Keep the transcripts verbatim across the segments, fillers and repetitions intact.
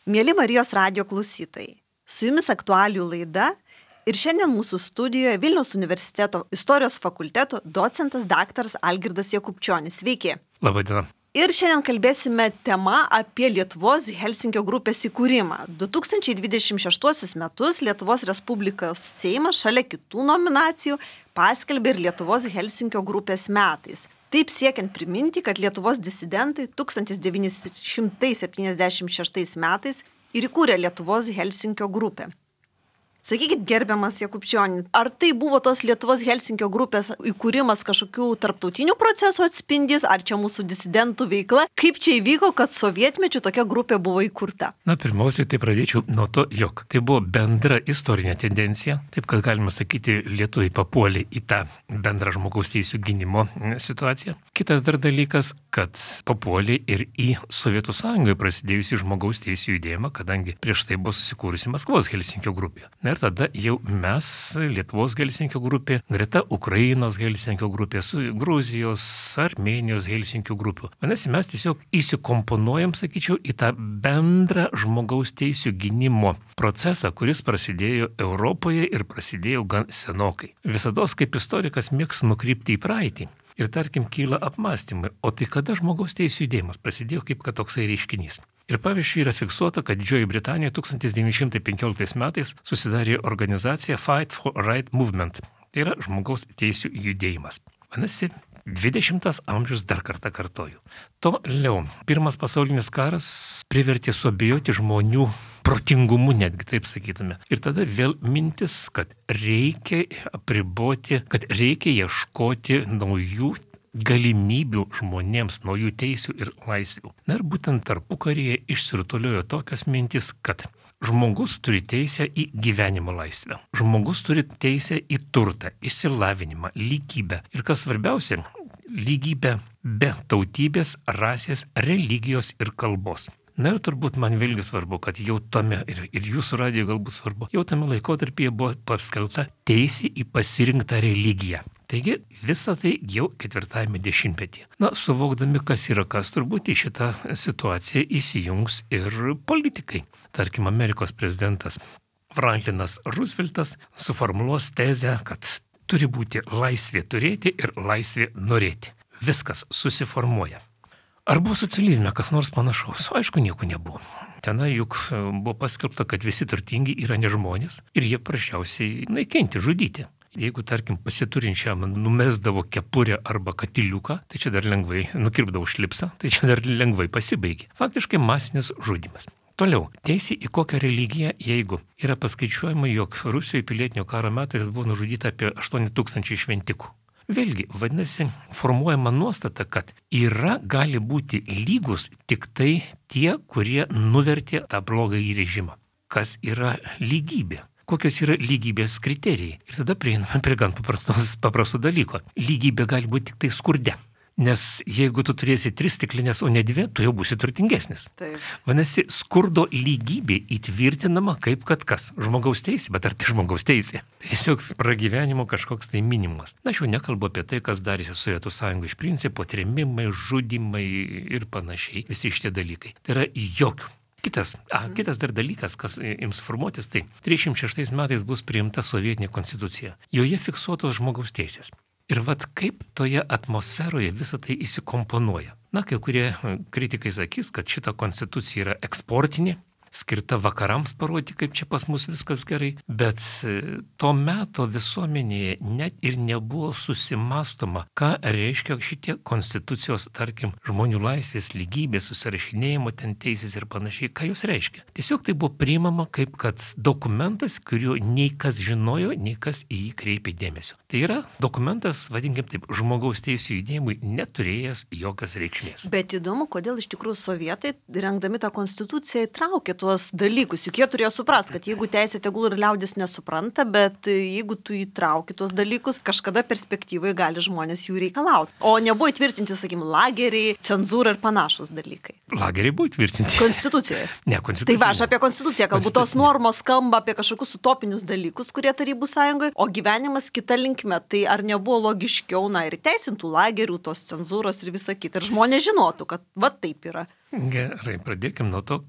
Mieli Marijos radijo klausytojai, su jumis aktualijų laida ir šiandien mūsų studijoje Vilniaus universiteto istorijos fakulteto docentas daktaras Algirdas Jakubčionis. Sveiki. Labadiena. Ir šiandien kalbėsime tema apie Lietuvos Helsinkio grupės įkūrimą. du tūkstančiai dvidešimt šeštuosius metus Lietuvos Respublikos Seimas šalia kitų nominacijų paskelbė ir Lietuvos Helsinkio grupės metais. Taip siekiant priminti, kad Lietuvos disidentai tūkstantis devyni šimtai septyniasdešimt šeštais metais ir įkūrė Lietuvos Helsinkio grupę. Sakykit, gerbiamas Jakubčioni, ar tai buvo tos Lietuvos Helsinkio grupės įkūrimas kažkokių tarptautinių procesų atspindys, ar čia mūsų disidentų veikla? Kaip čia įvyko, kad sovietmečiu tokia grupė buvo įkurta? Na, pirmiausiai, tai pradėčiau nuo to, jog tai buvo bendra istorinė tendencija, taip kad galima sakyti, lietuviai papuolė į tą bendrą žmogaus teisų gynimo situaciją. Kitas dar dalykas, kad papuolė ir į Sovietų Sąjungoje prasidėjusį žmogaus teisų judėjimą, kadangi prieš tai buvo susikūrusi Maskvos Helsinkio grupė. Ir tada jau mes, Lietuvos Helsinkio grupė, greta Ukrainos Helsinkio grupė, su Gruzijos, Armėnijos Helsinkio grupių. Vadinasi, mes tiesiog įsikomponuojam, sakyčiau, į tą bendrą žmogaus teisų gynimo procesą, kuris prasidėjo Europoje ir prasidėjo gan senokai. Visados kaip istorikas mėgstu nukrypti į praeitį. Ir tarkim, kyla apmąstymai, o tai kada žmogaus teisų judėjimas prasidėjo kaip kad toksai reiškinys. Ir pavyzdžiui yra fiksuota, kad Didžioji Britanija tūkstantis devyni šimtai penkioliktais metais susidarė organizacija Fight for Right Movement. Tai yra žmogaus teisų judėjimas. Vadinasi, dvidešimtas amžius dar kartą kartoju. Toliau, pirmas pasaulinis karas privertė suabejoti žmonių protingumu, netgi taip sakytume. Ir tada vėl mintis, kad reikia apriboti, kad reikia ieškoti naujų galimybių žmonėms, naujų teisių ir laisvių. Na ir būtent tarpukaryje išsirutuliojo tokios mintis, kad žmogus turi teisę į gyvenimo laisvę. Žmogus turi teisę į turtą, išsilavinimą, lygybę. Ir kas svarbiausia, lygybę be tautybės, rasės, religijos ir kalbos. Na ir turbūt man vėlgi svarbu, kad jau tame, ir, ir jūsų radijo galbūt svarbu, jau tame laikotarpyje buvo paskelbta teisė į pasirinktą religiją. Taigi visa tai jau ketvirtajame dešimtmetyje. Na, suvokdami, kas yra kas, turbūt į šitą situaciją įsijungs ir politikai. Tarkim, Amerikos prezidentas Franklinas Rooseveltas suformuluos tezę, kad turi būti laisvė turėti ir laisvė norėti. Viskas susiformuoja. Ar buvo socializme kas nors panašaus? Aišku, nieko nebuvo. Tenai juk buvo paskelbta, kad visi turtingi yra nežmonės ir jie prašiausiai naikinti, žudyti. Jeigu, tarkim, pasiturinčiam numesdavo kepurę arba katiliuką, tai čia dar lengvai nukirpdavo šlipsą, tai čia dar lengvai pasibaigė. Faktiškai masinis žudymas. Toliau, teisė į kokią religiją, jeigu yra paskaičiuojama, jog Rusijoje pilietinio karo metais buvo nužudyta apie aštuoni tūkstančiai šventikų. Vėlgi, vadinasi, formuojama nuostata, kad yra gali būti lygus tik tai tie, kurie nuvertė tą blogąjį režimą. Kas yra lygybė? Kokios yra lygybės kriterijai? Ir tada prieiname prie gan paprastų dalyko. Lygybė gali būti tik tai skurde. Nes jeigu tu turėsi tris stiklinės, o ne dvi, tu jau būsi turtingesnis. Taip. Vadinasi, skurdo lygybė įtvirtinama kaip kad kas? Žmogaus teisė, bet ar tai žmogaus teisė? Tai tiesiog pragyvenimo kažkoks tai minimumas. Na, aš jau nekalbu apie tai, kas darėsi Sovietų Sąjungoje iš principo, trėmimai, žudimai ir panašiai, visi šitie dalykai. Tai yra jokių. Kitas, a, kitas dar dalykas, kas ims formuotis, tai trisdešimt šeštais metais bus priimta sovietinė konstitucija. Joje fiksuotos žmogaus teisės. Ir vat kaip toje atmosferoje visą tai įsikomponuoja. Na, kai kurie kritikai sakys, kad šita konstitucija yra eksportinė, skirta vakarams parodyti, kaip čia pas mus viskas gerai, bet to meto visuomenėje net ir nebuvo susimąstoma, ką reiškia šitie konstitucijos, tarkim, žmonių laisvės, lygybės, susirašinėjimo ten teisės ir panašiai, ką jūs reiškia. Tiesiog tai buvo priimama kaip kad dokumentas, kurio nei kas žinojo, nei kas į jį kreipė dėmesio. Tai yra dokumentas, vadinkim taip, žmogaus teisų judėjimui neturėjęs jokios reikšmės. Bet įdomu, kodėl iš tikrųjų sovietai, rengdami tą konstituciją, įtraukė tuos dalykus. Juk jie turėjo suprast, kad jeigu teisė tegul ir liaudis nesupranta, bet jeigu tu įtrauki tuos dalykus, kažkada perspektyvoje gali žmonės jų reikalauti. O nebuvo įtvirtinti, sakykim, lageriai, cenzūra ir panašus dalykai. Lageriai buvo įtvirtinti. Konstitucijoje. Ne, konstitucijoje. Tai va, aš apie konstituciją kalbu, tos normos skamba apie kažkokius utopinius dalykus, kurie Tarybų Sąjungoje, o gyvenimas kita linkme. Tai ar nebuvo logiškiau, na, ir teisintų lagerių, tos cenzūros ir visa kita. Ir žmonės žinotų, kad va taip yra. Gerai, pradėkim nuo to, kad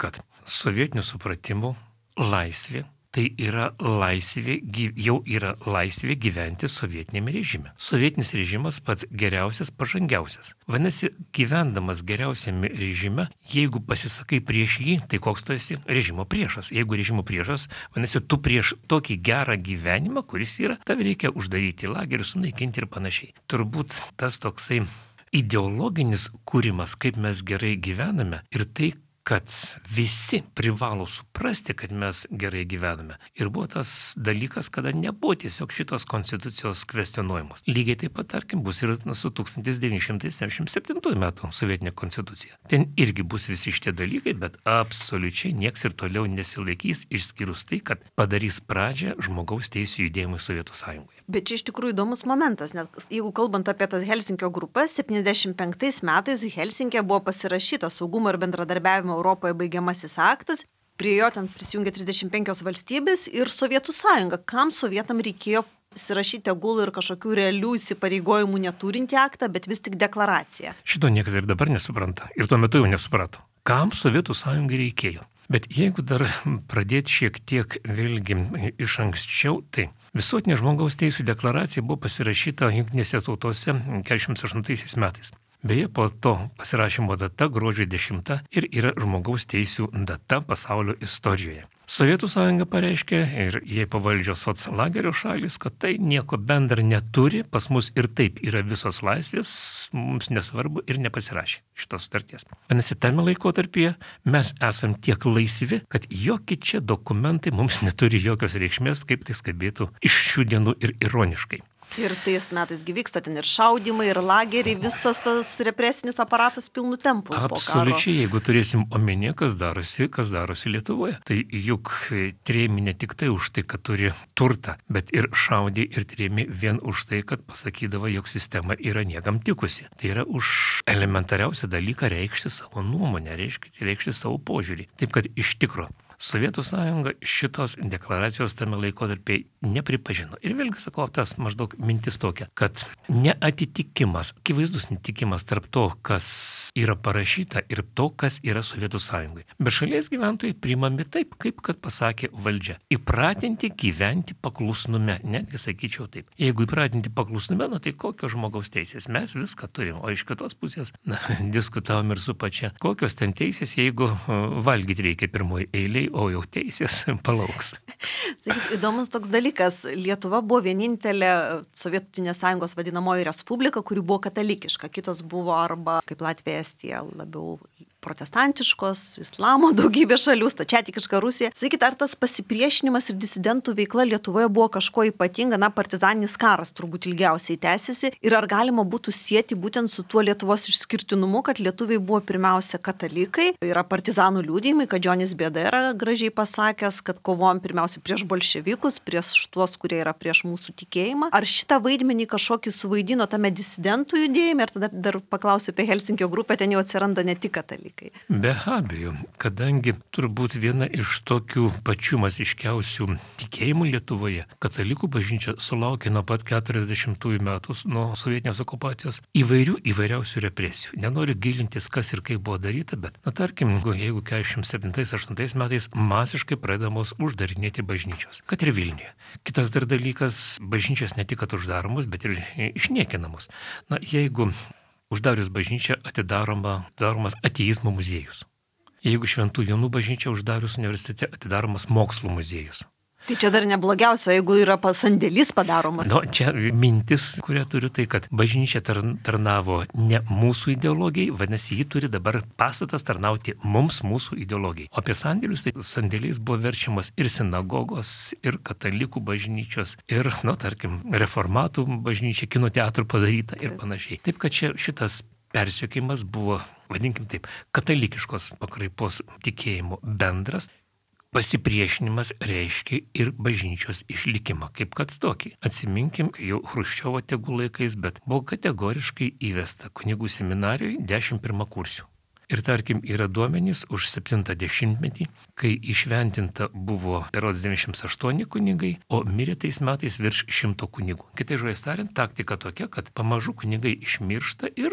sovietiniu supratimu laisvė tai yra laisvė, jau yra laisvė gyventi sovietinėme režime. Sovietinis režimas pats geriausias, pažangiausias. Vadinasi, gyvendamas geriausiame režime, jeigu pasisakai prieš jį, tai koks tu esi? Režimo priešas. Jeigu režimo priešas, vadinasi, tu prieš tokį gerą gyvenimą, kuris yra, tave reikia uždaryti į lagerį, sunaikinti ir panašiai. Turbūt tas toksai ideologinis kūrimas, kaip mes gerai gyvename ir tai, kad visi privalo suprasti, kad mes gerai gyvename. Ir buvo tas dalykas, kada nebuvo tiesiog šitos konstitucijos kvestionuojamos. Lygiai taip pat, tarkim, bus ir su tūkstantis devyni šimtai septyniasdešimt septintų metų sovietinė konstitucija. Ten irgi bus visi šitie dalykai, bet absoliučiai nieks ir toliau nesilaikys, išskyrus tai, kad padarys pradžią žmogaus teisų judėjimui Sovietų Sąjungoje. Bet čia iš tikrųjų įdomus momentas, nes jeigu kalbant apie tas Helsinkio grupės, septyniasdešimt penktais metais Helsinkė buvo pasirašytas saugumo ir bendradarbiavimo Europoje baigiamasis aktas, prie jo ten prisijungė trisdešimt penkios valstybės ir Sovietų Sąjunga. Kam sovietam reikėjo pasirašyti tegul ir kažkokių realių įsipareigojimų neturinti aktą, bet vis tik deklaraciją? Šito niekas ir dabar nesupranta. Ir tuo metu jau nesuprato. Kam Sovietų Sąjungai reikėjo? Bet jeigu dar pradėti šiek tiek vėlgi iš anksčiau, tai Visuotinė žmogaus teisų deklaracija buvo pasirašyta Jungtinėse tautose keturiasdešimt aštuntaisiais metais. Beje, po to pasirašymo data gruodžio dešimta ir yra žmogaus teisų data pasaulio istorijoje. Sovietų sąjunga pareiškė ir jai pavaldžios soclagerio šalis, kad tai nieko bendra neturi, pas mus ir taip yra visos laisvės, mums nesvarbu ir nepasirašė šitos sutarties. Vadinasi, tame laikotarpyje mes esam tiek laisvi, kad jokie čia dokumentai mums neturi jokios reikšmės, kaip tai skambėtų iš šių dienų ir ironiškai. Ir tais metais vyksta ten ir šaudimai, ir lageriai, visas tas represinis aparatas pilnu tempu. Absoliučiai, jeigu turėsim omenyje, kas darosi, kas darosi Lietuvoje. Tai juk trėmė ne tik tai už tai, kad turi turtą, bet ir šaudė ir trėmė vien už tai, kad pasakydavo, jog sistema yra niekam tikusi. Tai yra už elementariausią dalyką reikšti savo nuomonę, reikšti, reikšti savo požiūrį. Taip kad iš tikro Sovietų sąjunga šitos deklaracijos tame laikotarpiai nepripažino. Ir vėlgi sakau, tas maždaug mintis tokia, kad neatitikimas, akivaizdus neatitikimas tarp to, kas yra parašyta ir to, kas yra Sovietų sąjungai. Bet šalies gyventojai priimami taip, kaip kad pasakė valdžia. Įpratinti gyventi paklusnume, netgi sakyčiau taip. Jeigu įpratinti paklusnume, nu tai kokios žmogaus teisės? Mes viską turim. O iš kitos pusės, na, diskutavom ir su pačia. Kokios ten teisės, jeigu valgyti reikia pirmoji eiliai, o jau teisės palauks. Sakyt, įdomus toks dalykas. Lietuva buvo vienintelė Sovietinės sąjungos vadinamoji respublika, kuri buvo katalikiška. Kitos buvo arba, kaip Latvija, Estija, labiau protestantiškos, islamo daugybė šalių, stačiatikiška Rusija. Sakyt, ar tas pasipriešinimas ir disidentų veikla Lietuvoje buvo kažko ypatinga, na, partizaninis karas turbūt ilgiausiai tęsiasi, ir ar galima būtų sieti būtent su tuo Lietuvos išskirtinumu, kad lietuviai buvo pirmiausia katalikai, yra partizanų liudijimai, kad Jonis Bėda yra gražiai pasakęs, kad kovojom pirmiausia prieš bolševikus, prieš tuos, kurie yra prieš mūsų tikėjimą. Ar šitą vaidmenį kažkokį suvaidino tame disidentų judėjime, ir tada dar paklausiu apie Helsinkio grupę, ten jau atsiranda ne tik katalikai. Be abejo, kadangi turbūt viena iš tokių pačių masiškiausių tikėjimų Lietuvoje, katalikų bažnyčia sulaukė nuo pat keturiasdešimtųjų metų nuo sovietinės okupacijos įvairių įvairiausių represijų. Nenoriu gilintis, kas ir kaip buvo daryta, bet, na tarkim, jeigu keturiasdešimt septintais aštuntais metais masiškai pradedamos uždarinėti bažnyčios, kad ir Vilniuje. Kitas dar dalykas, bažnyčios ne tik kad uždaromos, bet ir išniekinamos. Na, jeigu uždarius bažnyčią atidaroma, daromas ateizmo muziejus. Jeigu Šventų Jonų bažnyčią uždarius universitete atidaromas mokslo muziejus. Tai čia dar neblogiausia, jeigu yra sandėlis padaroma. Nu, čia mintis, kurią turiu, tai kad bažnyčia tarnavo ne mūsų ideologijai, vadinasi, ji turi dabar pastatas tarnauti mums, mūsų ideologijai. O apie sandėlius, tai sandėliais buvo verčiamas ir sinagogos, ir katalikų bažnyčios, ir, nu, tarkim, reformatų bažnyčia, kino teatrų padaryta ir panašiai. Taip, kad čia šitas persekiojimas buvo, vadinkim taip, katalikiškos pakraipos tikėjimo bendras. Pasipriešinimas reiškia ir bažnyčios išlikimą, kaip kad tokį. Atsiminkim, jau Chruščiovo tegų laikais, bet buvo kategoriškai įvesta kunigų seminarijoje dešimt pirmakursių. Ir tarkim, yra duomenys už septintą dešimtmetį, kai išventinta buvo berods devyniasdešimt aštuoni kunigai, o mirė tais metais virš šimto kunigų. Kitai žodžiais tariant, taktika tokia, kad pamažu kunigai išmiršta ir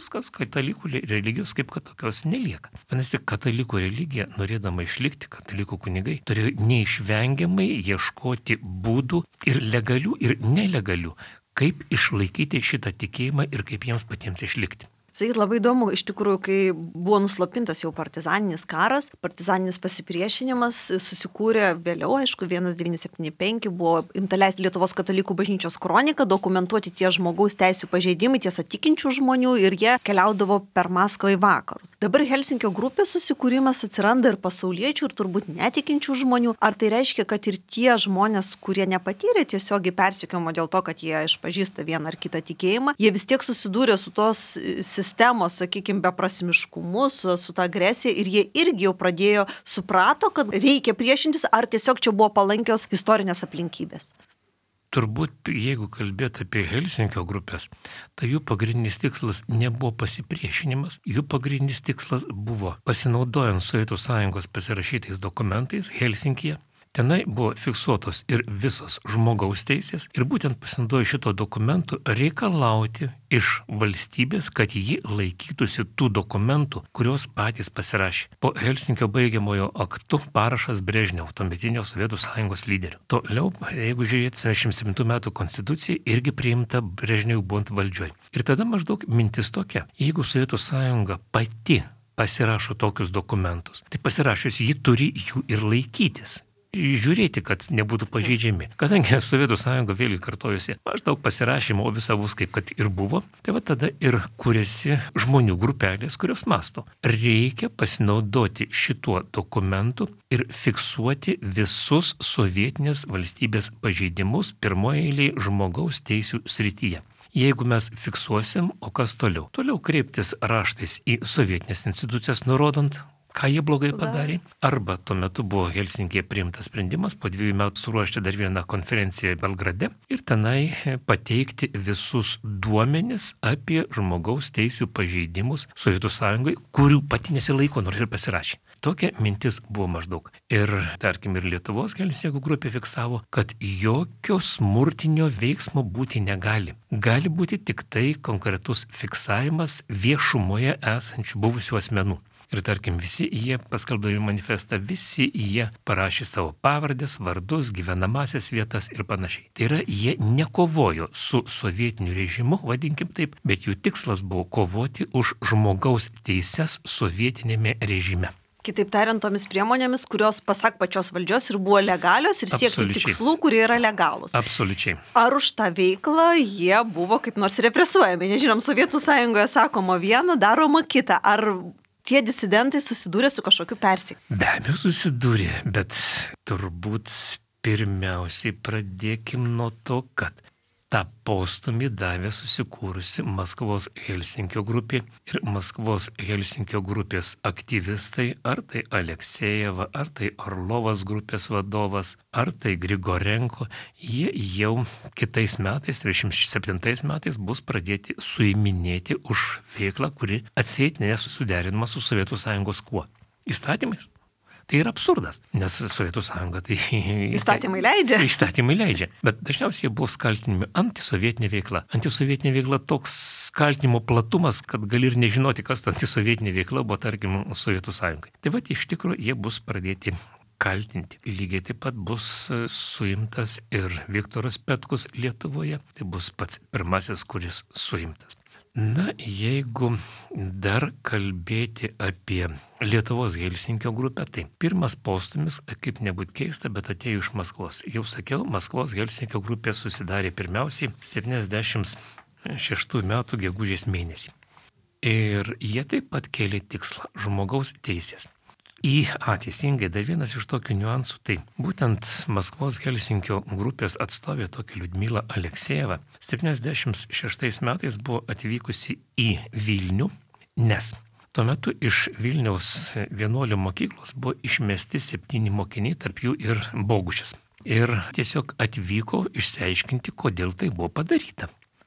viskas, katalikų religijos kaip kad tokios nelieka. Vadinasi, katalikų religija, norėdama išlikti, katalikų kunigai turėjo neišvengiamai ieškoti būdų ir legalių, ir nelegalių, kaip išlaikyti šitą tikėjimą ir kaip jiems patiems išlikti. Sakyt, labai įdomu, iš tikrųjų, kai buvo nuslopintas jau partizaninis karas, partizaninis pasipriešinimas susikūrė vėliau, aišku, devyniolika septyniasdešimt penki buvo imta leisti Lietuvos katalikų bažnyčios kroniką, dokumentuoti tie žmogaus teisių pažeidimai, tiesa tikinčių žmonių ir jie keliaudavo per Maskvą į vakarus. Dabar Helsinkio grupės susikūrimas atsiranda ir pasauliečių, ir turbūt netikinčių žmonių. Ar tai reiškia, kad ir tie žmonės, kurie nepatyrė tiesiogiai persekiojimo dėl to, kad jie išpažįsta vieną ar kitą tikėjimą, jie vis tiek susidūrė su tos sistemos, sakykime, beprasmiškumu, su, su ta agresija ir jie irgi jau pradėjo, suprato, kad reikia priešintis, ar tiesiog čia buvo palankios istorinės aplinkybės? Turbūt, jeigu kalbėt apie Helsinkio grupės, tai jų pagrindinis tikslas nebuvo pasipriešinimas, jų pagrindinis tikslas buvo, pasinaudojant Sovietų Sąjungos pasirašytais dokumentais Helsinkyje, tenai buvo fiksuotos ir visos žmogaus teisės ir būtent pasinaudojo šito dokumentų reikalauti iš valstybės, kad ji laikytųsi tų dokumentų, kurios patys pasirašė. Po Helsinkio baigiamojo aktu parašas Brežnevo, tuometinio Sovietų Sąjungos lyderio. Toliau, jeigu žiūrėt septyniasdešimt septintų metų konstitucija, irgi priimta Brežnevui būtent valdžioj. Ir tada maždaug mintis tokia, jeigu Sovietų Sąjunga pati pasirašo tokius dokumentus, tai pasirašius ji turi jų ir laikytis. Žiūrėti, kad nebūtų pažeidžiami. Kadangi Sovietų Sąjunga vėlgi kartojusi maždaug pasirašymo, o visa bus kaip kad ir buvo, tai va tada ir kūrėsi žmonių grupelės, kurios masto. Reikia pasinaudoti šituo dokumentu ir fiksuoti visus sovietinės valstybės pažeidimus pirmoje eilėje žmogaus teisių srityje. Jeigu mes fiksuosim, o kas toliau? Toliau kreiptis raštais į sovietinės institucijas, nurodant, ką jie blogai padarė. Arba tuo metu buvo Helsinkėje priimtas sprendimas po dviejų metų suruošti dar vieną konferenciją Belgrade ir tenai pateikti visus duomenis apie žmogaus teisių pažeidimus Sovietų Sąjungai, kurių pati nesilaiko, nors ir pasirašė. Tokia mintis buvo maždaug. Ir, tarkim, ir Lietuvos Helsinkio grupė fiksavo, kad jokio smurtinio veiksmo būti negali. Gali būti tik tai konkretus fiksavimas viešumoje esančių buvusių asmenų. Ir tarkim, visi jie, paskelbdami manifestą, visi jie parašė savo pavardės, vardus, gyvenamasias vietas ir panašiai. Tai yra, jie nekovojo su sovietiniu režimu, vadinkim taip, bet jų tikslas buvo kovoti už žmogaus teises sovietinėme režime. Kitaip tariant, tomis priemonėmis, kurios, pasak pačios valdžios, ir buvo legalios ir siekti tikslų, kurie yra legalūs. Absoliučiai. Ar už tą veiklą jie buvo kaip nors represuojami? Nežinom, Sovietų Sąjungoje sakoma viena, daroma kita. Ar tie disidentai susidūrė su kažkokiu persekiojimu? Be abejo susidūrė, bet turbūt pirmiausiai pradėkim nuo to, kad tą postumį davė susikūrusi Maskvos Helsinkio grupė ir Maskvos Helsinkio grupės aktyvistai, ar tai Aleksejeva, ar tai Orlovas grupės vadovas, ar tai Grigorenko, jie jau kitais metais, trisdešimt septintais metais, bus pradėti suiminėti už veiklą, kuri atseit nesusuderinama su Sovietų Sąjungos kuo? Įstatymais. Tai yra absurdas, nes Sovietų Sąjunga tai... Įstatymai leidžia. Įstatymai leidžia, bet dažniausiai buvo kaltinami antisovietinė veikla. Antisovietinė veikla toks kaltinimo platumas, kad gali ir nežinoti, kas ta antisovietinė veikla buvo, tarkim, Sovietų Sąjungai. Tai va, iš tikrųjų, jie bus pradėti kaltinti. Lygiai taip pat bus suimtas ir Viktoras Petkus Lietuvoje. Tai bus pats pirmasis, kuris suimtas. Na, jeigu dar kalbėti apie Lietuvos Helsinkio grupę, tai pirmas postumis, kaip nebūt keista, bet atėjo iš Maskvos. Jau sakiau, Maskvos Helsinkio grupė susidarė pirmiausiai septyniasdešimt šeštų metų gegužės mėnesį. Ir jie taip pat kėlė tikslą - žmogaus teisės. Į a, teisingai, dar vienas iš tokių niuansų, tai būtent Maskvos Helsinkio grupės atstovė tokia Liudmila Aleksejeva septyniasdešimt šeštais metais buvo atvykusi į Vilnių, nes tuo metu iš Vilniaus vienuolių mokyklos buvo išmesti septyni mokiniai, tarp jų ir Bogušis. Ir tiesiog atvyko išsiaiškinti, kodėl tai buvo padaryta.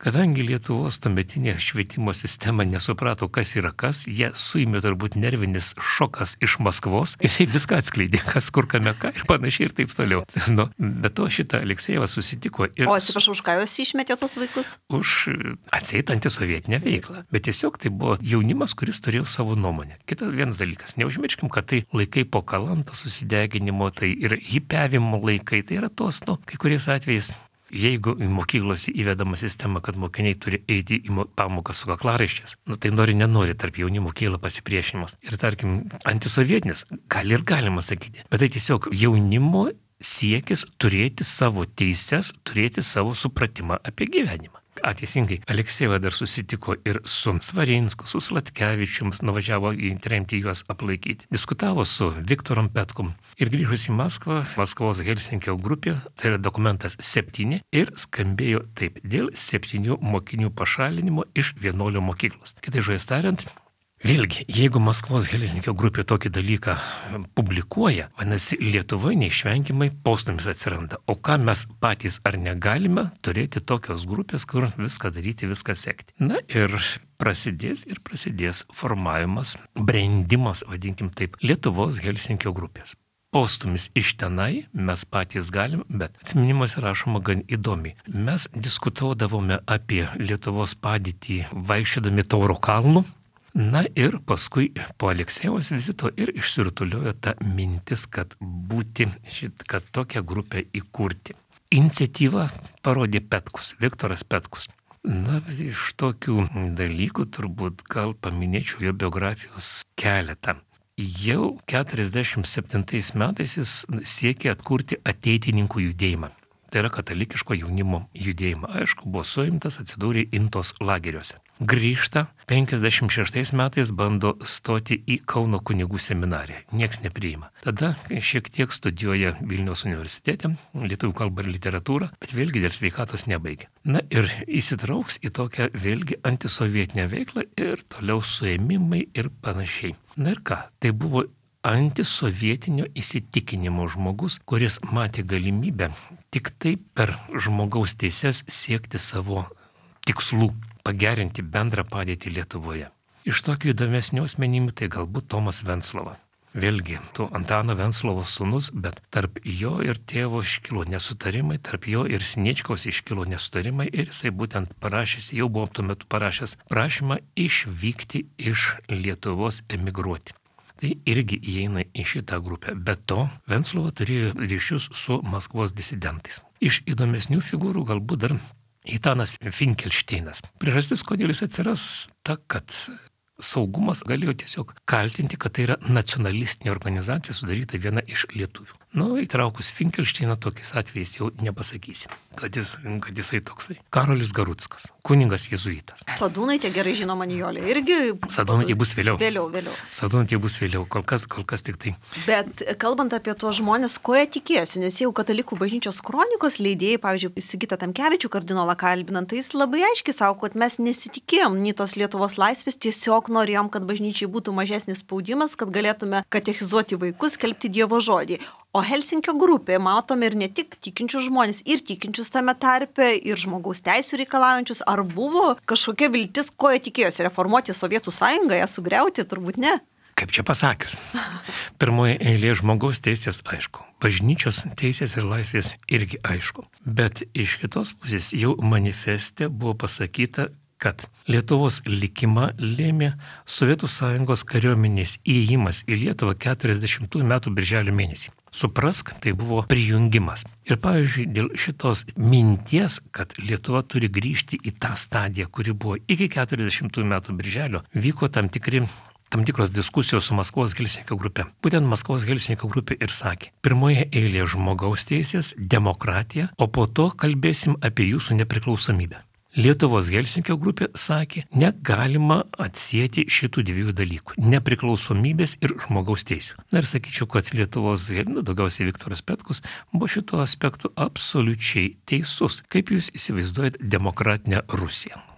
Kadangi Lietuvos tuometinė švietimo sistema nesuprato, kas yra kas, jie suėmė turbūt nervinis šokas iš Maskvos ir viską atskleidė, kas kur kame ką ir panašiai ir taip toliau. Nu, be to šitą Aleksejevą susitiko ir... O atsiprašau, už ką jūs išmetė tos vaikus? Už atseit antisovietinę veiklą. Bet tiesiog tai buvo jaunimas, kuris turėjo savo nuomonę. Kitas vienas dalykas. Neužmirškim, kad tai laikai po Kalanto susideginimo, tai ir hipiavimo laikai, tai yra tos, nu, kai kuriais atvejais. Jeigu į mokyklose įvedama sistema, kad mokiniai turi eiti į pamoką su kaklaraiščiais, nu tai nori, nenori, tarp jaunimo kyla pasipriešinimas. Ir tarkim, antisovietinis, gali ir galima sakyti. Bet tai tiesiog jaunimo siekis turėti savo teises, turėti savo supratimą apie gyvenimą. Ateisingai, Aleksejeva dar susitiko ir su Svarinsku, su Slatkevičium, nuvažiavo į tremtį juos aplaikyti. Diskutavo su Viktorom Petkum ir grįžus į Maskvą, Maskvos Helsinkio grupė, tai yra dokumentas septyni ir skambėjo taip, dėl septynių mokinių pašalinimo iš vienuolio mokyklos. Kitai žodžiais tariant, vėlgi, jeigu Maskvos Helsinkio grupė tokį dalyką publikuoja, vadinasi, Lietuvoje neišvengiamai postūmis atsiranda. O ką mes patys ar negalime turėti tokios grupės, kur viską daryti, viską sekti. Na ir prasidės ir prasidės formavimas, brendimas, vadinkim taip, Lietuvos Helsinkio grupės. Postūmis iš tenai mes patys galim, bet atsiminimuose rašoma gan įdomiai. Mes diskutuodavome apie Lietuvos padėtį vaikščiodami Tauro kalnu. Na ir paskui po Aleksejevos vizito ir išsirutuliojo ta mintis, kad būti, šit, kad tokią grupę įkurti. Iniciatyvą parodė Petkus, Viktoras Petkus. Na, iš tokių dalykų turbūt gal paminėčiau jo biografijos keletą. Jau keturiasdešimt septintais metais jis siekė atkurti ateitininkų judėjimą. Tai yra katalikiško jaunimo judėjimą. Aišku, buvo suimtas, atsidūrė Intos lageriuose. Grįžta, penkiasdešimt šeštais metais bando stoti į Kauno kunigų seminariją. Nieks nepriima. Tada šiek tiek studijuoja Vilniaus universitete, lietuvių kalbą ir literatūrą, bet vėlgi dėl sveikatos nebaigė. Na ir įsitrauks į tokią vėlgi antisovietinę veiklą ir toliau suėmimai ir panašiai. Na ir ką, tai buvo antisovietinio įsitikinimo žmogus, kuris matė galimybę tik taip per žmogaus teises siekti savo tikslų, pagerinti bendrą padėtį Lietuvoje. Iš tokių įdomesnių asmenybių tai galbūt Tomas Venclova. Vėlgi, tu Antano Venclovos sūnus, bet tarp jo ir tėvo iškilo nesutarimai, tarp jo ir Sniečkaus iškilo nesutarimai ir jisai būtent parašęs, jau buvo tuo metu parašęs prašymą išvykti iš Lietuvos, emigruoti. Tai irgi įeina į šitą grupę. Be to, Venclova turėjo ryšius su Maskvos disidentais. Iš įdomesnių figūrų galbūt dar Itanas Finkelšteinas. Priežastis, kodėl jis atsiras, ta, kad saugumas galėjo tiesiog kaltinti, kad tai yra nacionalistinė organizacija sudaryta viena iš lietuvių. Nu, įtraukus Finkelšteiną tokiais atvejais jau nepasakysi, kad, jis, kad jisai toksai. Karolis Garuckas, kunigas jėzuitas. Sadūnaitė gerai žinoma Nijolė irgi. Sadūnaitė bus vėliau. Vėliau, vėliau. Sadūnaitė bus vėliau, kol kas, kol kas tik tai. Bet kalbant apie tuos žmonės, ko jie tikėjosi, nes jau katalikų bažnyčios kronikos leidėjai, pavyzdžiui, Sigitą Tamkevičių kardinolą kalbinant, tai jis labai aiškiai sako, kad mes nesitikėjom nei tos Lietuvos laisvės, tiesiog norėjom, kad bažnyčiai būtų mažesnis spaudimas, kad galėtume katechizuoti vaikus, skelbti Dievo žodį. O Helsinkio grupė matome ir ne tik tikinčius žmonės, ir tikinčius tame tarpe, ir žmogaus teisų reikalaujančius. Ar buvo kažkokia viltis, ko jie tikėjosi reformuoti Sovietų sąjungą, ją sugriauti? Turbūt ne. Kaip čia pasakius? Pirmoje eilėje žmogaus teisės aišku, bažnyčios teisės ir laisvės irgi aišku. Bet iš kitos pusės jau manifeste buvo pasakyta, kad Lietuvos likimą lėmė Sovietų sąjungos kariuomenės įėjimas į Lietuvą keturiasdešimtųjų metų birželio mėnesį. Suprask, tai buvo prijungimas. Ir pavyzdžiui, dėl šitos minties, kad Lietuva turi grįžti į tą stadiją, kuri buvo iki keturiasdešimtųjų metų birželio, vyko tam tikri tam tikros diskusijos su Maskvos Helsinkio grupė. Būtent Maskvos Helsinkio grupė ir sakė, pirmoje eilėje žmogaus teisės, demokratija, o po to kalbėsim apie jūsų nepriklausomybę. Lietuvos Helsinkio grupė sakė, negalima atsieti šitų dviejų dalykų – nepriklausomybės ir žmogaus teisių. Na ir sakyčiau, kad Lietuvos, nu, daugiausiai Viktoras Petkus, buvo šito aspektu absoliučiai teisus. Kaip jūs įsivaizduojat demokratinę Rusiją?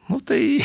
Nu tai,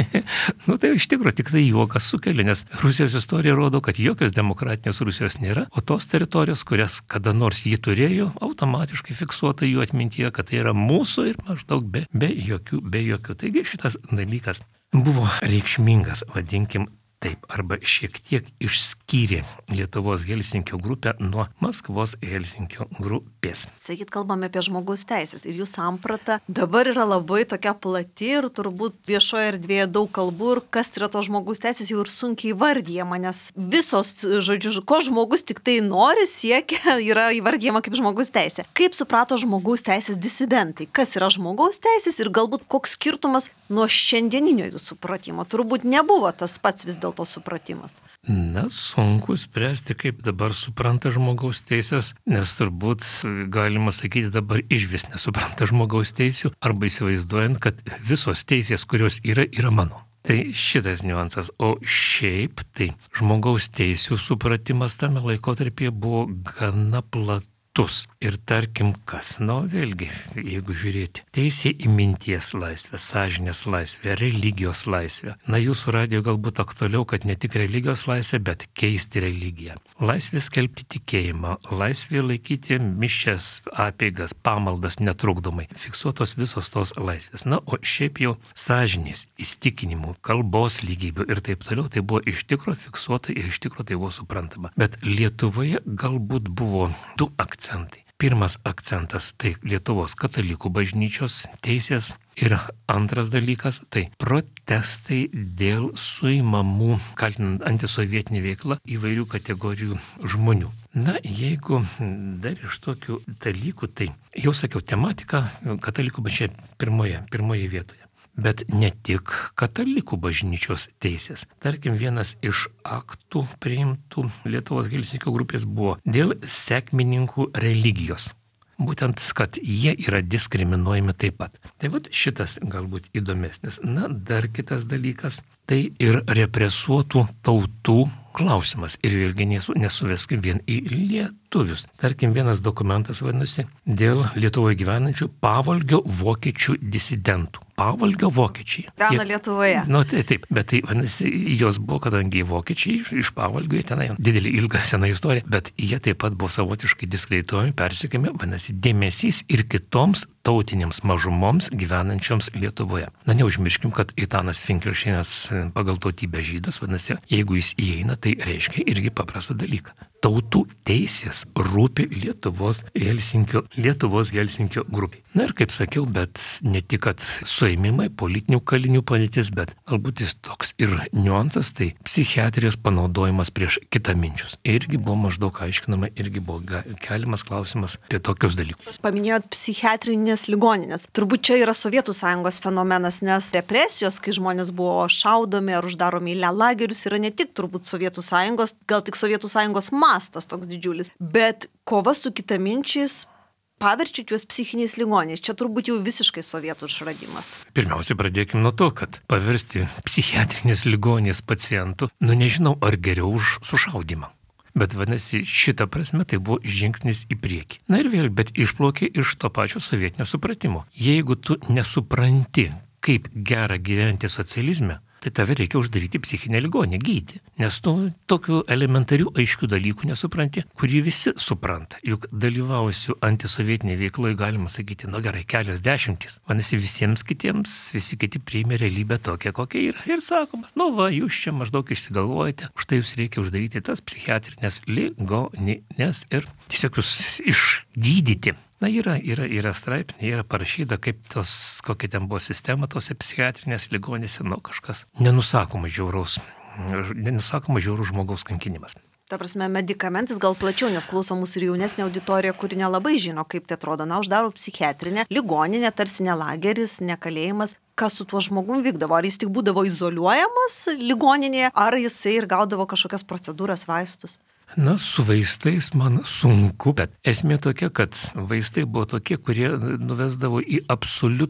nu tai iš tikrųjų tik tai juokas sukelia, nes Rusijos istorija rodo, kad jokios demokratinės Rusijos nėra, o tos teritorijos, kurias kada nors jį turėjo, automatiškai fiksuota jų atmintyje, kad tai yra mūsų ir maždaug be, be jokių, be jokių. Taigi šitas dalykas buvo reikšmingas, vadinkim, taip, arba šiek tiek išskyrė Lietuvos Helsinkio grupę nuo Maskvos Helsinkio grupės. Sakyt, kalbame apie žmogaus teisės ir jų samprata dabar yra labai tokia plati ir turbūt viešoje erdvėje daug kalbų ir kas yra to žmogaus teisės jau ir sunkiai įvardyjama, nes visos, žodžiu, ko žmogus tik tai nori, siekia, yra įvardyjama kaip žmogaus teisė. Kaip suprato žmogaus teisės disidentai? Kas yra žmogaus teisės ir galbūt koks skirtumas nuo šiandieninio jų supratimo? Turbūt nebuvo tas pats vis dėl to supratimas. Na, sunku spręsti, kaip dabar supranta žmogaus teisės, nes turbūt galima sakyti dabar išvis nesupranta žmogaus teisių, arba įsivaizduojant, kad visos teisės, kurios yra, yra mano. Tai šitas niuansas. O šiaip tai žmogaus teisių supratimas tame laikotarpyje buvo gana platus. Ir tarkim kas, nu vėlgi, jeigu žiūrėti, teisė į minties laisvę, sąžinės laisvę, religijos laisvę. Na, jūsų radijo galbūt aktualiau, kad ne tik religijos laisvė, bet keisti religiją. Laisvė skelbti tikėjimą, laisvė laikyti mišias, apeigas, pamaldas netrukdomai. Fiksuotos visos tos laisvės. Na, o šiaip jau sąžinės, įstikinimų, kalbos lygybių ir taip toliau, tai buvo iš tikro fiksuota ir iš tikro tai buvo suprantama. Bet Lietuvoje galbūt buvo du akcentai. Akcentai. Pirmas akcentas tai Lietuvos katalikų bažnyčios teisės ir antras dalykas tai protestai dėl suimamų, kaltinant antisovietinį veiklą įvairių kategorijų žmonių. Na, jeigu dar iš tokių dalykų, tai jau sakiau, tematika katalikų bažnyčia pirmoje, pirmoje vietoje. Bet ne tik katalikų bažnyčios teisės. Tarkim, vienas iš aktų priimtų Lietuvos Helsinkio grupės buvo dėl sekmininkų religijos. Būtent, kad jie yra diskriminuojami taip pat. Tai vat šitas galbūt įdomesnis. Na, dar kitas dalykas, tai ir represuotų tautų klausimas. Ir vėlgi nesu, nesuveskim vien į lietuvius. Tarkim, vienas dokumentas vadinasi dėl Lietuvoje gyvenančių pavalgio vokiečių disidentų. Pavalgio vokiečiai. Gyvena Lietuvoje. Nu, tai taip, bet tai, vadinasi, jos buvo, kadangi vokiečiai iš pavalgio, tenai didelį ilgą seną istoriją, bet jie taip pat buvo savotiškai diskredituojami, persekiami, vadinasi, dėmesys ir kitoms tautinėms mažumoms gyvenančioms Lietuvoje. Na, neužmirškim, kad Itanas Finkelšteinas pagal tautybę žydas, vadinasi, jeigu jis įeina, tai reiškia irgi paprastą dalyką. Tautų teisės rūpi Lietuvos Helsinkio, Lietuvos Helsinkio grupiai. Na ir kaip sakiau, bet ne tik, kad suėmimai, politinių kalinių padėtis, bet galbūt jis toks ir niuansas, tai psichiatrijos panaudojimas prieš kitaminčius. Irgi buvo maždaug aiškinama, irgi buvo keliamas klausimas apie tokius dalykus. Paminėjot psichiatrinės ligoninės. Turbūt čia yra Sovietų Sąjungos fenomenas, nes represijos, kai žmonės buvo šaudomi ar uždaromi į lagerius, yra ne tik turbūt Sovietų Sąjungos, gal tik Sovietų Sąjungos mastas toks didžiulis, bet kova su kitaminčiais paverčiat juos psichiniais ligoniais. Čia turbūt jau visiškai sovietų išradimas. Pirmiausia, pradėkime nuo to, kad paversti psichiatrinės ligonės pacientų, nu nežinau, ar geriau už sušaudymą. Bet vadinasi, šitą prasme tai buvo žingsnis į priekį. Na ir vėl, bet išplaukė iš to pačio sovietinio supratimo. Jeigu tu nesupranti, kaip gera gyventi socializme, tai tave reikia uždaryti psichinę ligonę, gydyti. Nes tu tokių elementarių aiškių dalykų nesupranti, kurį visi supranta. Juk dalyvausiu antisovietinėje veikloje, galima sakyti, nu gerai, kelios dešimtys. Vadinasi, visiems kitiems, visi kiti priėmė realybę tokią, kokia yra. Ir sakoma, nu va, jūs čia maždaug išsigalvojate, už tai jūs reikia uždaryti tas psichiatrinės ligonines ir tiesiog jūs išgydyti. Na, yra, yra, yra straipsniai, yra parašyta, kaip tos, kokia ten buvo sistema tose psichiatrinės ligonėse, nu, kažkas nenusakoma žiauraus, nenusakoma žiaurų žmogaus kankinimas. Ta prasme, medikamentais gal plačiau, nes klauso mūsų ir jaunesnė auditorija, kuri nelabai žino, kaip tai atrodo. Na, uždaro psichiatrinę ligoninę, tarsi ne lageris, ne kalėjimas. Kas su tuo žmogum vykdavo? Ar jis tik būdavo izoliuojamas ligoninėje, ar jisai ir gaudavo kažkokias procedūras, vaistus? Na, su vaistais man sunku, bet esmė tokia, kad vaistai buvo tokie, kurie nuvesdavo į absoliutų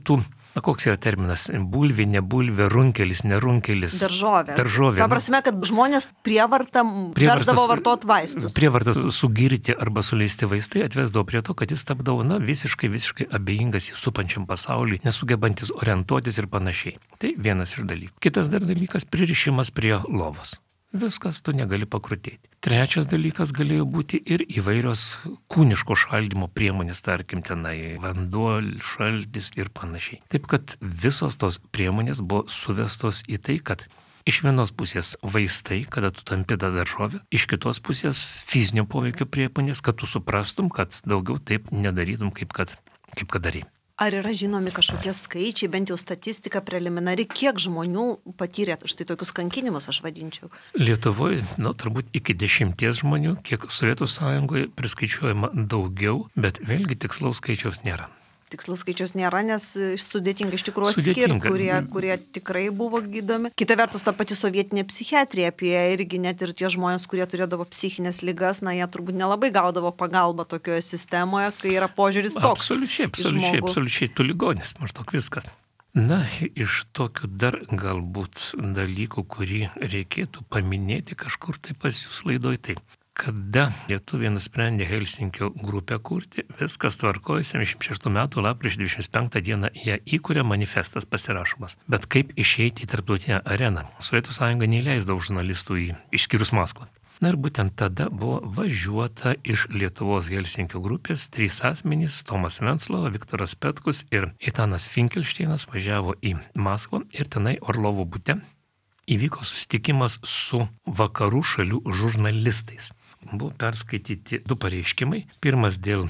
na koks yra terminas, bulvė, ne bulvė, runkelis, ne runkelis. Daržovė. Daržovė. Ta prasme, kad žmonės prievartą versdavo vartot vaistus. Prievartą sugirti arba suleisti vaistai atvesdavo prie to, kad jis tapdavo, na, visiškai, visiškai abejingas į supančiam pasauliui, nesugebantis orientuotis ir panašiai. Tai vienas iš dalykų. Kitas dar dalykas - pririšimas prie lovos. Viskas, tu negali pakrutėti. Trečias dalykas galėjo būti ir įvairios kūniško šaldymo priemonės, tarkim, tenai vanduo, šaltis ir panašiai. Taip, kad visos tos priemonės buvo suvestos į tai, kad iš vienos pusės vaistai, kada tu tampi tą daržovę, iš kitos pusės fizinio poveikio priemonės, kad tu suprastum, kad daugiau taip nedarytum, kaip kad, kaip kad darai. Ar yra žinomi kažkokie skaičiai, bent jau statistika preliminari, kiek žmonių patyrė štai tokius kankinimus, aš vadinčiau? Lietuvoje, nu, turbūt iki dešimties žmonių, kiek Sovietų Sąjungoje priskaičiuojama daugiau, bet vėlgi tikslaus skaičiaus nėra. Tikslus skaičius nėra, nes sudėtinga iš tikrųjų atskirti, kurie, kurie tikrai buvo gydomi. Kita vertus, ta pati sovietinė psichiatrija, apie irgi net ir tie žmonės, kurie turėdavo psichinės ligas, na, jie turbūt nelabai gaudavo pagalbą tokioje sistemoje, kai yra požiūris toks. Absoliučiai, absoliučiai, absoliučiai, tu ligonis, maždaug viskas. Na, iš tokių dar galbūt dalykų, kurį reikėtų paminėti kažkur tai pas jūs laidoj, tai kada lietuviai nusprendė Helsinkio grupę kurti, viskas tvarkoja, septyniasdešimt šeštų metų lapkričio dvidešimt penktą dieną ją įkuria, manifestas pasirašomas. Bet kaip išeiti į tarptautinę areną? Sovietų Sąjunga neįleisdavo žurnalistų į išskyrus Maskvą. Na ir būtent tada buvo važiuota iš Lietuvos Helsinkio grupės trys asmenys, Tomas Venclova, Viktoras Petkus ir Itanas Finkelšteinas važiavo į Maskvą ir tenai Orlovo bute įvyko susitikimas su vakarų šalių žurnalistais. Buvo perskaityti du pareiškimai. Pirmas dėl,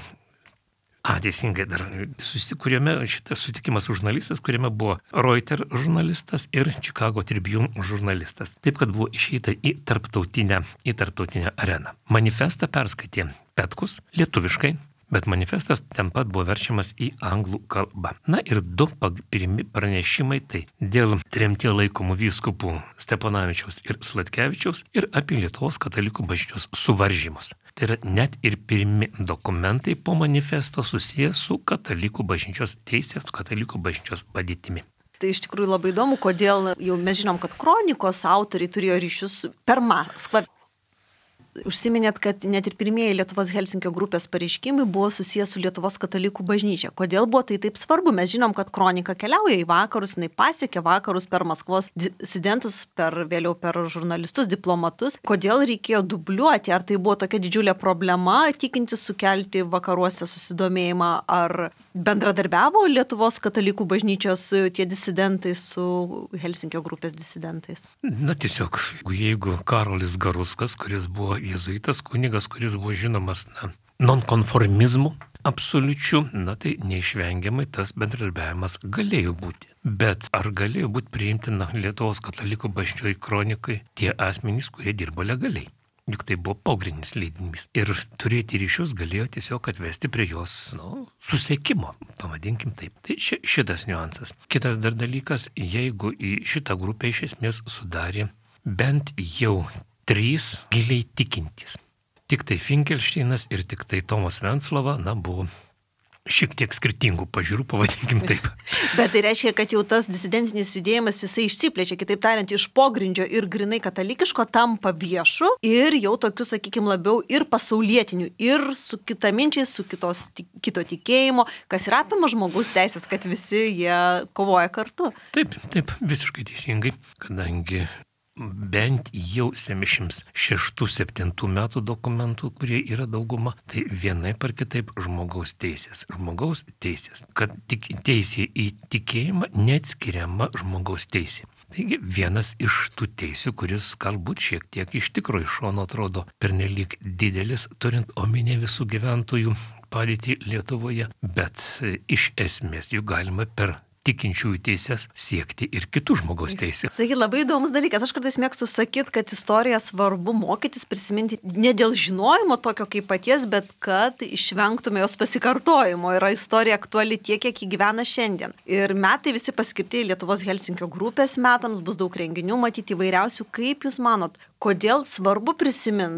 a, teisingai dar, kuriame šitas sutikimas su žurnalistas, kuriame buvo Reuters žurnalistas ir Chicago Tribune žurnalistas. Taip, kad buvo išeita į tarptautinę, į tarptautinę areną. Manifestą perskaitė Petkus lietuviškai, bet manifestas ten pat buvo verčiamas į anglų kalbą. Na ir du pirmi pranešimai tai dėl tremtyje laikomų vyskupų Steponavičiaus ir Sladkevičiaus ir apie Lietuvos katalikų bažnyčios suvaržymus. Tai yra net ir pirmi dokumentai po manifesto susiję su katalikų bažnyčios teisė, su katalikų bažnyčios padėtimi. Tai iš tikrųjų labai įdomu, kodėl jau mes žinom, kad kronikos autoriai turėjo ryšius per Maskvą. Užsiminėt, kad net ir pirmieji Lietuvos Helsinkio grupės pareiškimai buvo susijęs su Lietuvos katalikų bažnyčia. Kodėl buvo tai taip svarbu? Mes žinom, kad kronika keliauja į vakarus, jinai pasiekė vakarus per Maskvos disidentus, per, vėliau per žurnalistus, diplomatus. Kodėl reikėjo dubliuoti? Ar tai buvo tokia didžiulė problema, tikintis sukelti vakaruose susidomėjimą? Ar bendradarbiavo Lietuvos katalikų bažnyčios tie disidentai su Helsinkio grupės disidentais? Na tiesiog, jeigu Karolis Garuskas, kuris buvo jėzuitas kunigas, kuris buvo žinomas na, nonkonformizmu absoliučiu, na tai neišvengiamai tas bendradarbiavimas galėjo būti. Bet ar galėjo būti priimtina Lietuvos katalikų bažnyčioj kronikai tie asmenys, kurie dirbo legaliai? Juk tai buvo pogrindinis leidinys. Ir turėti ryšius galėjo tiesiog atvesti prie jos nu, susiekimo, pavadinkim taip. Tai ši, šitas niuansas. Kitas dar dalykas, jeigu į šitą grupę iš esmės sudarė bent jau trys giliai tikintys. Tik tai Finkelšteinas ir tik tai Tomas Venclova, na, buvo šiek tiek skirtingų pažiūrų, pavadinkim taip. Bet tai reiškia, kad jau tas disidentinis judėjimas, jisai išsiplečia, kitaip tariant, iš pogrindžio ir grinai katalikiško tampa viešu ir jau tokiu, sakykime, labiau ir pasaulietiniu, ir su kitaminčiais, su kitos, kito tikėjimo, kas yra apima žmogaus teisės, kad visi jie kovoja kartu. Taip, taip, visiškai teisingai, kadangi bent jau septyniasdešimt šeštų septintų metų dokumentų, kurie yra dauguma, tai vienai par kitaip žmogaus teisės. Žmogaus teisės, kad tik teisė į tikėjimą neatskiriama žmogaus teisė. Taigi vienas iš tų teisių, kuris galbūt šiek tiek iš tikrųjų iš šono atrodo pernelyg didelis, turint omenyje visų gyventojų padėtį Lietuvoje, bet iš esmės jų galima per tikinčiųjų teisės siekti ir kitų žmogaus teisės. Sakyt, labai įdomus dalykas. Aš kartais mėgstu sakyti, kad istoriją svarbu mokytis, prisiminti ne dėl žinojimo tokio kaip paties, bet kad išvengtume jos pasikartojimo. Yra istorija aktuali tiek, kiek ji gyvena šiandien. Ir metai visi paskirti Lietuvos Helsinkio grupės metams, bus daug renginių matyti įvairiausių. Kaip jūs manot, kodėl svarbu prisiminti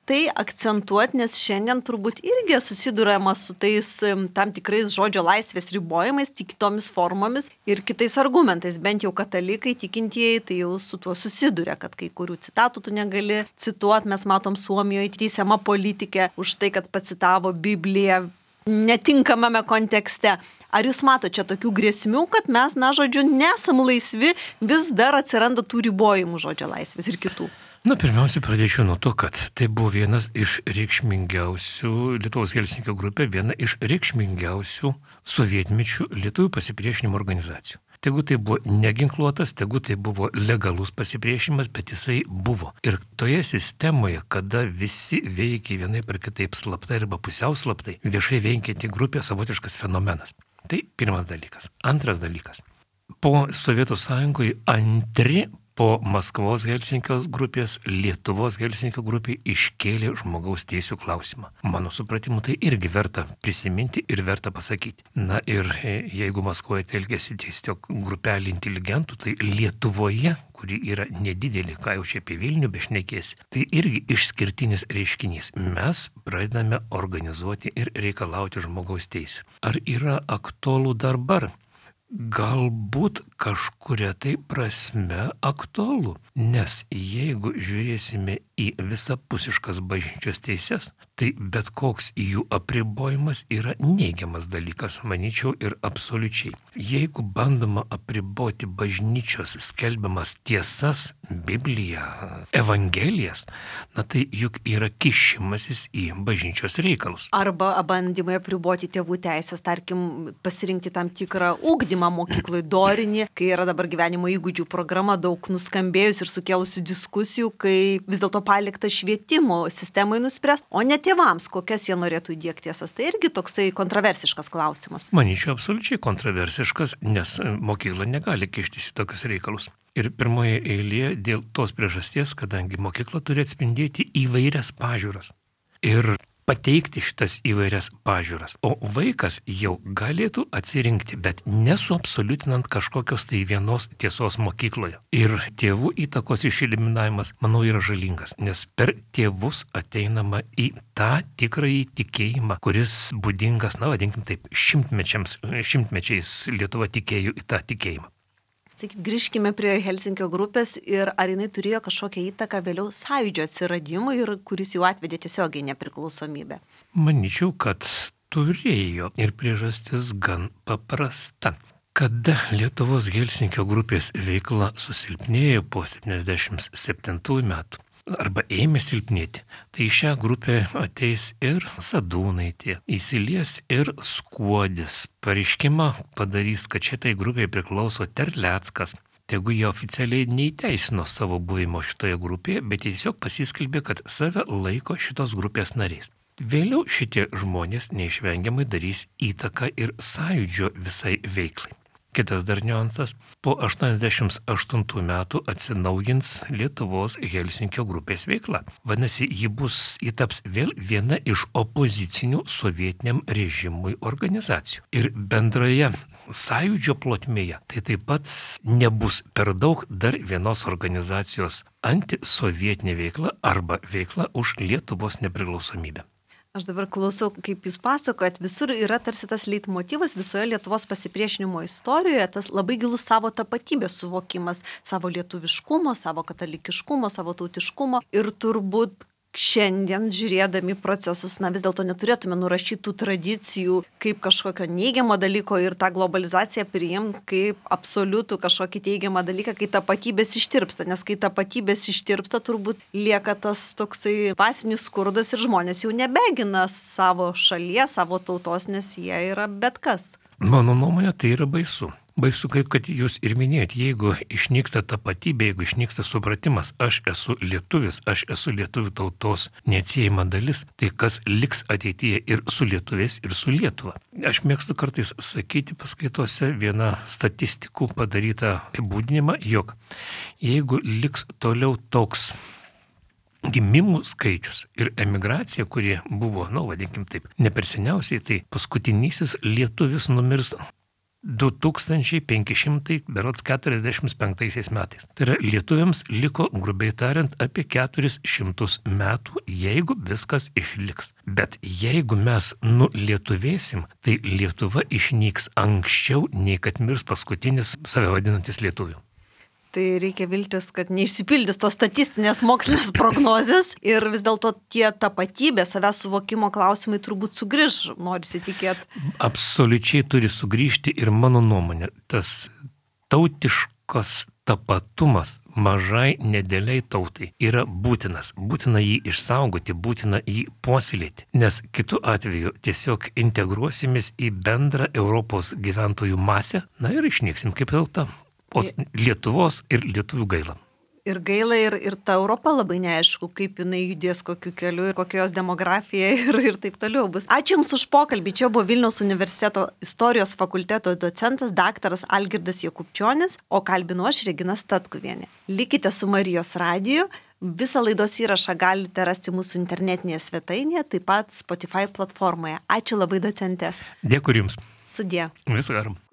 tai akcentuoti, nes šiandien turbūt irgi susiduriama su tais tam tikrais žodžio laisvės ribojimais, tik kitomis formomis ir kitais argumentais. Bent jau katalikai, tikintieji, tai jau su tuo susiduria, kad kai kurių citatų tu negali cituoti. Mes matom Suomijoje teisiama politikė už tai, kad pacitavo Bibliją netinkamame kontekste. Ar jūs matote čia tokių grėsmių, kad mes, na, žodžiu, nesam laisvi, vis dar atsiranda tų ribojimų žodžio laisvės ir kitų? Na, pirmiausia, pradėčiau nuo to, kad tai buvo vienas iš reikšmingiausių, Lietuvos Helsinkio grupė, viena iš reikšmingiausių sovietmečių lietuvių pasipriešinimo organizacijų. Tegu tai buvo neginkluotas, tegu tai buvo legalus pasipriešinimas, bet jisai buvo. Ir toje sistemoje, kada visi veikia vienai per kitaip slaptai arba pusiau slaptai, viešai veikianti grupė savotiškas fenomenas. Tai pirmas dalykas. Antras dalykas. Po Sovietų Sąjungoje antri po Maskvos Helsinkio grupės, Lietuvos Helsinkio grupė iškėlė žmogaus teisių klausimą. Mano supratimu, tai irgi verta prisiminti ir verta pasakyti. Na ir jeigu Maskvoje telkėsi tiesiog grupelį inteligentų, tai Lietuvoje, kuri yra nedidelė, ką jau čia apie Vilnių bešnekėsi, tai irgi išskirtinis reiškinys. Mes pradedame organizuoti ir reikalauti žmogaus teisių. Ar yra aktualu dabar? Galbūt kažkuria tai prasme aktualu, nes jeigu žiūrėsime į visapusiškas bažnyčios teises, tai bet koks jų apribojimas yra neigiamas dalykas, manyčiau, ir absoliučiai. Jeigu bandoma apriboti bažnyčios skelbiamas tiesas, Bibliją, Evangelijas, na tai juk yra kišimasis į bažnyčios reikalus. Arba bandymai apriboti tėvų teisės, tarkim, pasirinkti tam tikrą ugdymą mokyklai dorinį, kai yra dabar gyvenimo įgūdžių programa daug nuskambėjus ir sukėlusių diskusijų, kai vis dėlto palikta švietimo sistemai nuspręst, o ne tėvams, kokias jie norėtų įdiegti tiesas. Tai irgi toksai kontroversiškas klausimas. Manyčiau, absoliučiai kontroversiškas, nes mokykla negali kištis į tokius reikalus. Ir pirmoje eilėje dėl tos priežasties, kadangi mokykla turi atspindėti įvairias pažiūras ir pateikti šitas įvairias pažiūras. O vaikas jau galėtų atsirinkti, bet nesuabsoliutinant kažkokios tai vienos tiesos mokykloje. Ir tėvų įtakos išeliminavimas, manau, yra žalingas, nes per tėvus ateinama į tą tikrąjį tikėjimą, kuris būdingas, na, vadinkim taip, šimtmečiams, šimtmečiais Lietuva tikėjo į tą tikėjimą. Sakyt, grįžkime prie Helsinkio grupės ir ar jinai turėjo kažkokią įtaką vėliau sąjūdžio atsiradimui ir kuris jau atvedė tiesiogiai nepriklausomybę? Manyčiau, kad turėjo ir priežastis gan paprasta. Kada Lietuvos Helsinkio grupės veikla susilpnėjo po septyniasdešimt septintųjų metų, arba ėmė silpnėti, tai į šią grupę ateis ir Sadūnaitė, įsilies ir Skuodis. Pareiškimą padarys, kad šitai grupėje priklauso Terleckas. Tegu jie oficialiai neįteisino savo buvimo šitoje grupėje, bet tiesiog pasiskelbė, kad save laiko šitos grupės nariais. Vėliau šitie žmonės neišvengiamai darys įtaką ir sąjūdžio visai veiklai. Kitas dar niuansas, po aštuoniasdešimt aštuntų metų atsinaujins Lietuvos Helsinkio grupės veikla. Vadinasi, ji bus, ji taps vėl viena iš opozicinių sovietiniam režimui organizacijų. Ir bendroje sąjūdžio plotmėje tai taip pat nebus per daug dar vienos organizacijos antisovietinė veikla arba veikla už Lietuvos nepriklausomybę. Aš dabar klausau, kaip jūs pasakojat, visur yra tarsi tas leitmotyvas visoje Lietuvos pasipriešinimo istorijoje, tas labai gilus savo tapatybės suvokimas, savo lietuviškumo, savo katalikiškumo, savo tautiškumo ir turbūt šiandien žiūrėdami procesus, na vis dėlto neturėtume nurašyti tų tradicijų kaip kažkokio neigiamo dalyko ir tą globalizaciją priimti kaip absoliutų kažkokį teigiamą dalyką, kai tapatybės ištirpsta, nes kai tapatybės ištirpsta, turbūt lieka tas toksai pasinis skurdas ir žmonės jau nebegina savo šalies, savo tautos, nes jie yra bet kas. Mano nuomonė, tai yra baisu. Baisu, kaip kad jūs ir minėjot, jeigu išnyksta tapatybė, jeigu išnyksta supratimas, aš esu lietuvis, aš esu lietuvių tautos neatsiejama dalis, tai kas liks ateityje ir su lietuviais, ir su Lietuva. Aš mėgstu kartais sakyti paskaitose vieną statistikų padarytą apibūdinimą, jog jeigu liks toliau toks gimimų skaičius ir emigracija, kurie buvo, nu, vadinkim taip, ne per seniausiai, tai paskutinysis lietuvis numirs du tūkstančiai penki šimtai berods keturiasdešimt penktaisiais metais. Tai yra lietuviams liko, grubiai tariant, apie keturis šimtus metų, jeigu viskas išliks. Bet jeigu mes nulietuvėsim, tai Lietuva išnyks anksčiau, nei kad mirs paskutinis save vadinantis lietuviu. Tai reikia viltis, kad neišsipildys tos statistinės mokslinės prognozės ir vis dėlto tie tapatybė, savęs suvokimo klausimai turbūt sugrįž, norisi tikėti. Absoliučiai turi sugrįžti ir mano nuomonė, tas tautiškos tapatumas mažai nedėliai tautai yra būtinas. Būtina jį išsaugoti, būtina jį puoselėti, nes kitu atveju tiesiog integruosimės į bendrą Europos gyventojų masę, na ir išnyksim kaip tauta. O Lietuvos ir lietuvių gaila. Ir gaila, ir, ir ta Europa labai neaišku, kaip jinai judės kokiu keliu ir kokios demografija ir, ir taip toliau bus. Ačiū Jums už pokalbį. Čia buvo Vilniaus universiteto istorijos fakulteto docentas daktaras Algirdas Jakubčionis, o kalbinu aš Regina Statkuvienė. Likite su Marijos radiju. Visą laidos įrašą galite rasti mūsų internetinėje svetainėje, taip pat Spotify platformoje. Ačiū labai, docente. Dėkui Jums. Sudie. Visą gerai.